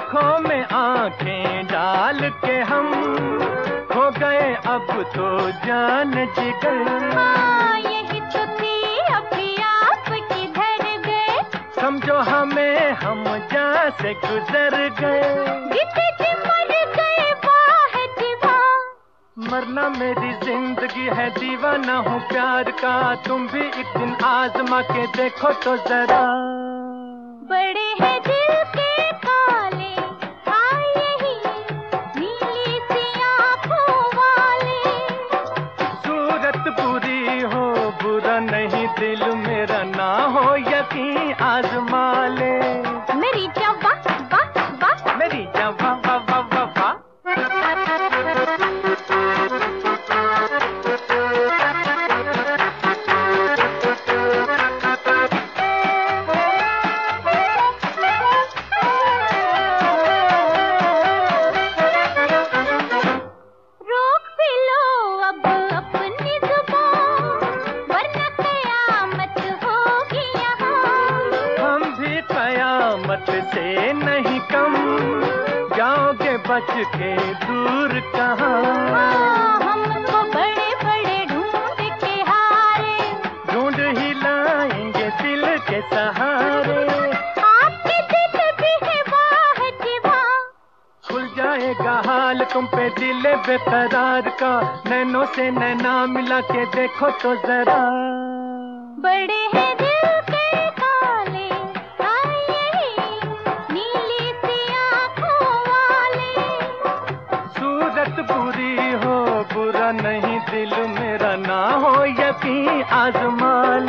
आँखों में आँखें डाल के हम हो गए अब तो जान जिगर। हाँ, यही तो थी अभी आप किधर गए। समझो हमें हम जहाँ से गुजर गए। जीते जी मर गए वाह जी वाह। मरना मेरी जिंदगी है, दीवाना हूँ प्यार का। तुम भी एक दिन आजमा के देखो तो जरा। बड़े हैं दिल के काले, हाँ यही नीली सी आँखों वाले। सूरत बुरी हो बुरा नहीं, दिल मेरा ना हो यकीन आजमा ले। मेरी जवा वाह वाह, मेरी जवा वाह वाह वाह वाह। कयामत से नहीं कम, जाओगे बच के दूर कहाँ। हमको बड़े बड़े ढूंढ के हारे, ढूंढ ही लाएंगे दिल के सहारे। आपके दिल भी है वाह जी वाह। खुल जाएगा हाल तुम पे दिल बेकरार का, नैनों से नैना मिला के देखो तो जरा। बड़े हैं दिल के काले, हाँ यही नीली सी आँखों वाले। सूरत बुरी हो बुरा नहीं, दिल मेरा ना हो यकीन आजमा ले।